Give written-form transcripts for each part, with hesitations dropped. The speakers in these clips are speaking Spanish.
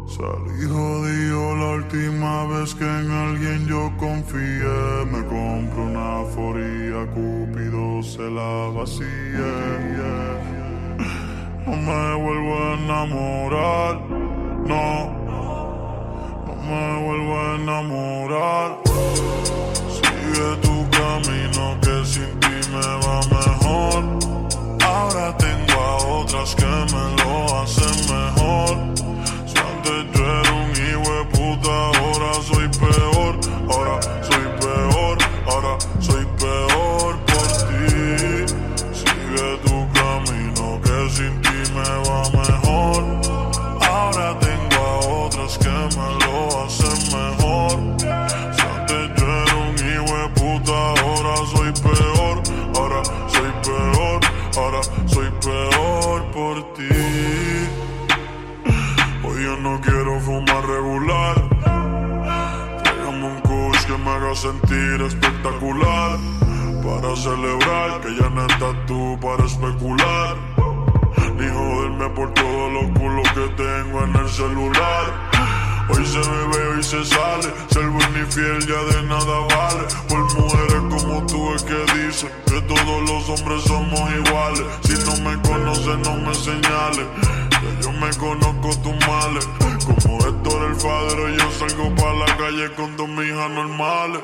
Salí jodido la última vez que en alguien yo confié. Me compro una foría, Cupido se la vacíe. No me vuelvo a enamorar, no me vuelvo a enamorar. Sigue tu camino que sin ti me va mejor. Ahora tengo a otras que me lo hacen mejor. Si antes yo era un hijo de puta, ahora soy peor. Ahora soy peor, ahora soy peor por ti. Sigue tu camino que sin ti me va mejor. Ahora tengo a otras que me lo hacen mejor. Si antes yo era un hijo de puta, ahora soy peor. Ahora soy peor, ahora soy peor por ti. Hoy yo no quiero fumar regular. Tráigame un kush que me haga sentir espectacular. Para celebrar que ya no estás tú para especular. Ni joderme por todos los culos que tengo en el celular. Hoy se bebe, hoy se sale. Ser buen y fiel ya de nada vale. Por mujeres como tú es que dicen que todos los hombres somos iguales. Si no me conoces no me señales, que yo me conozco tus males. Como Héctor el Fadero yo salgo pa' la calle con dos mijas normales.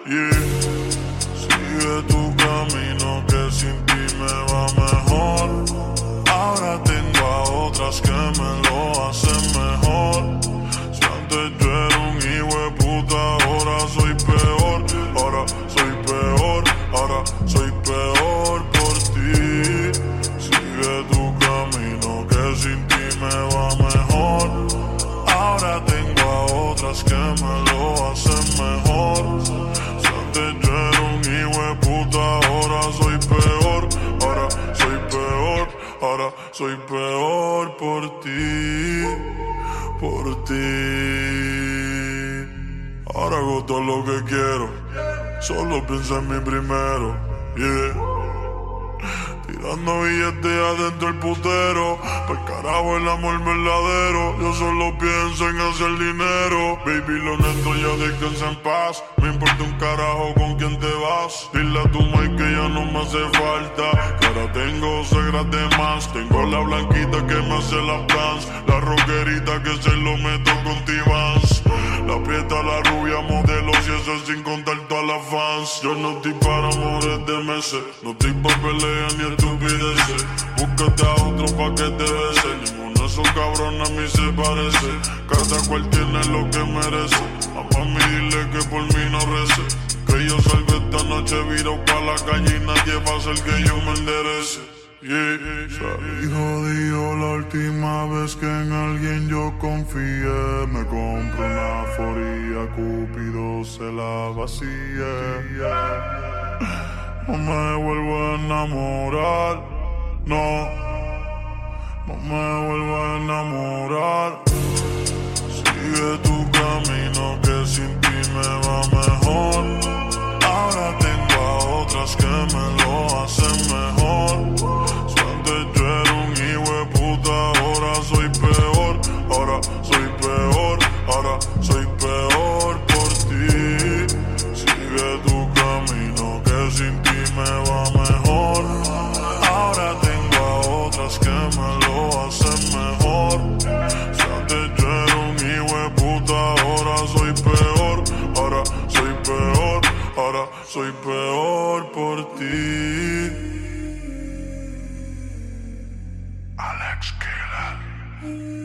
Sigue tu camino que sin ti me va mejor. Ahora tengo a otras que me lo hacen mejor. Si antes yo era un hijo de puta, ahora soy peor. Ahora soy peor, ahora soy peor por ti. Sigue tu camino que sin ti me va mejor. Ahora tengo a otras que me lo hacen mejor. Si antes yo era un hijo de puta, ahora soy peor. Ahora soy peor, ahora soy peor por ti. Por ti. Ahora hago todo lo que quiero. Solo pienso en mí primero. Tirando billetes adentro el putero. Pa'l carajo el amor verdadero. Yo solo pienso en hacer dinero. Baby, lo nuestro ya descansa en paz. Me importa un carajo con quién te vas. Dile a tu Mike que ya no me hace falta. Que ahora tengo segras de más. Tengo la blanquita que me hace las plans. La rockerita que se lo meto con T-Vans. La prieta, la rubia, modelos y eso sin contar todas las fans. Yo no estoy para amores de meses. No estoy pa' peleas ni estupideces. Búscate a otro pa' que te bese. Ninguno de esos cabrones a mí se parece. Cada cual tiene lo que merece. A mami dile que por mí no rece. Que yo salgo esta noche virado pa' la calle y nadie va a hacer que yo me enderece. Salí jodido la última vez que en alguien yo confié. Me compro una foría, Cupido se la vacíe. No me vuelvo a enamorar, no me vuelvo a enamorar. Sigue tu camino que sin ti me va mejor. Ahora tengo a otras que me lo hacen mejor. Si antes yo era un hijo de puta, ahora soy peor. Ahora soy peor, ahora soy peor por ti. Sigue tu camino que sin ti me va mejor. Ahora tengo a otras que me lo hacen mejor. Si antes yo era un hijo de puta, ahora soy peor. Ahora soy peor, ahora soy peor por ti. Alex Killer.